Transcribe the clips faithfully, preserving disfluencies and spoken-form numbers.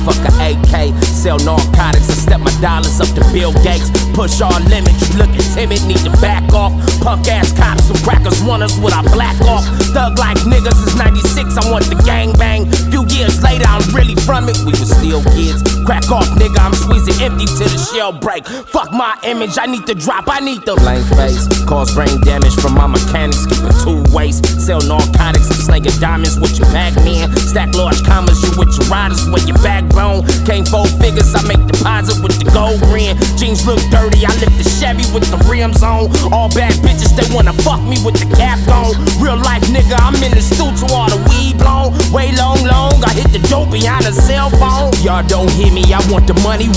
fuck a A K. Sell narcotics and step my dollars up to Bill Gates. Push all limits, you looking timid, need to back off. Punk ass cops who crackers want us with our black off. Thug life niggas is ninety-six, I want the gang bang. Few years later, I'm really from it, we was still kids. Crack off, nigga, I'm squeezing empty till the shell break. Fuck my image, I need to drop, I need the blank face. Cause brain damage from my mechanics, keep it two ways. Sell narcotics, I'm slinging diamonds with your Pac-Man. Stack large commas, you with your riders, with your backbone. Came four figures, I make deposit with the gold ring. Jeans look dirty, I lift the Chevy with the rims on. All bad bitches, they wanna fuck me with the cap on. Real life nigga, I'm in the stew to all the weed blown. Way long, long, I hit the dope behind a cell phone. Y'all don't hear me, I want the money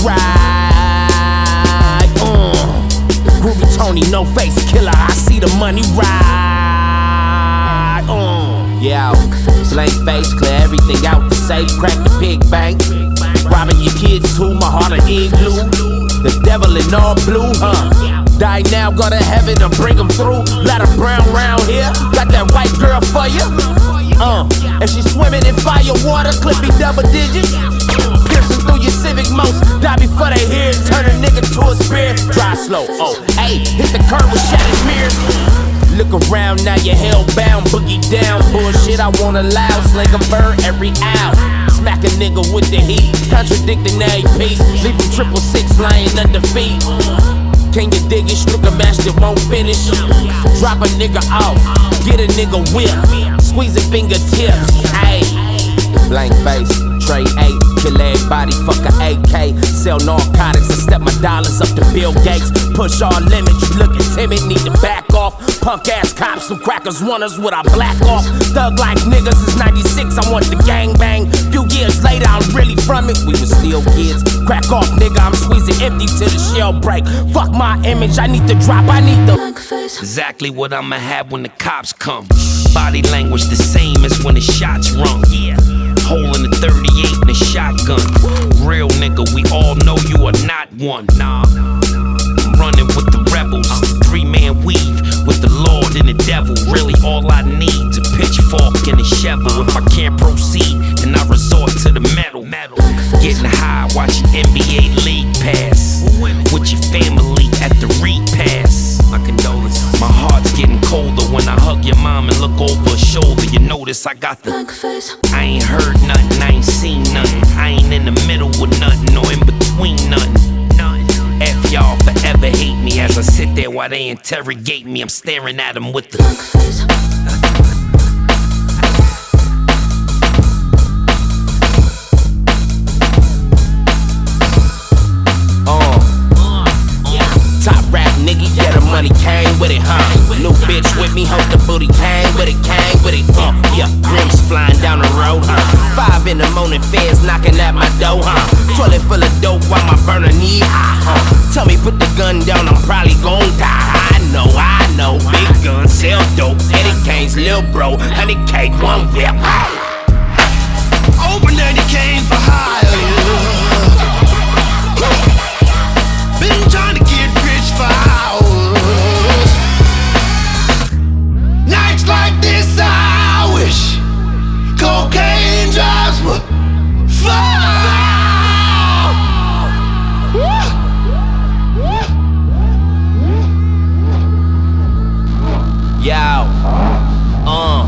right. Uh. Groovy Tony, no face killer, I see the money right. Uh. Yeah, blank face, clear everything out the safe, crack the pig bank. Robbing your kids too, my heart an igloo. The devil in all blue, huh? Die now, go to heaven and bring them through. Lot of brown round here, got that white girl for you. Uh, and she swimming in fire water, clippy double digits. Piercing through your Civic most, die before they hear it. Turn a nigga to a spear. Drive slow, oh, hey, hit the curb with shattered mirrors. Look around, now you're hellbound, boogie down. Bullshit I won't allow, sling a bird every hour. Smack a nigga with the heat, contradicting every piece. Leave him triple six lying under feet. Can you dig it? Strip a match that won't finish. Drop a nigga off, get a nigga whip. Squeezing fingertips, ayy. Blank face, tray eight. Kill everybody, fuck a A K. Sell narcotics and step my dollars up to Bill Gates. Push all limits, you looking timid, need to back off. Punk ass cops, some crackers want us with our black off. Thug life niggas is ninety-six, I want the gang bang. Few years later, I'm really from it, we was still kids. Crack off, nigga, I'm squeezing empty till the shell break. Fuck my image, I need to drop, I need the exactly what I'ma have when the cops come. Body language the same as when the shots rung. Yeah. Hole in the thirty-eight and a shotgun. Real nigga, we all know you are not one. Nah, I'm running with the rebels. Three-man weave with the Lord and the devil. Really all I need is a pitchfork and a shovel. If I can't proceed, then I resort to the metal. Getting high, watching N B A League Pass. With your family at the repass. My condolences. My heart's getting colder when I hug your mom and look over her shoulder. You notice I got the I ain't heard nothing, I ain't seen nothing. I ain't in the middle with nothing or in between nothing. F y'all forever hate me as I sit there while they interrogate me. I'm staring at them with the nigga, yeah, the money came with it, huh? New bitch with me, hope the booty came with it, came with it, uh, yeah, rims flying down the road, huh? Five in the morning, feds knocking at my door, huh? Toilet full of dope while my burner need high, huh? Tell me put the gun down, I'm probably gon' die. I know, I know, big gun, sell dope, Eddie Kane's lil' bro, honey cake, one whip, open Eddie Kane for hire, yeah. Been trying to get rich for hours. Nights like this I wish cocaine drives would fall. Yo, uh,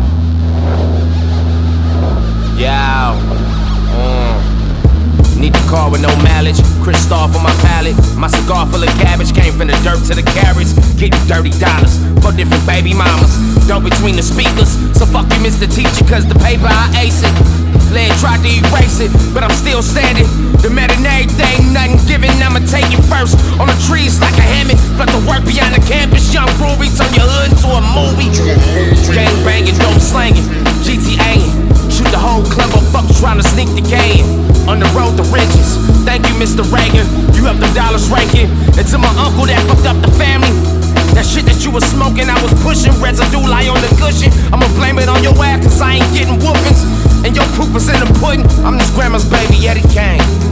yo, uh. Need the car with no mileage, Cristal for my palate. My cigar full of cabbage came from the dirt to the carrots. Getting dirty dollars for different baby mamas. Dope between the speakers, so fuck you, Mister Teacher, cause the paper I ace it. Lead tried to erase it, but I'm still standing. The matinee thing, nothing given, I'ma take it first. On the trees like a hammock, flood the work beyond the campus. Young Groovy, turn your hood into a movie. Gang banging, dope slanging, G T A-ing. Shoot the whole club up, fuck trying to sneak the game. On the road to riches, thank you Mister Reagan. You helped the dollars ranking. And to my uncle that fucked up the family, that shit that you was smoking, I was pushing. Residue lie on the cushion. I'ma blame it on your ass, cause I ain't getting whoopings. And your proof is in the pudding. I'm this grandma's baby, Eddie Kane.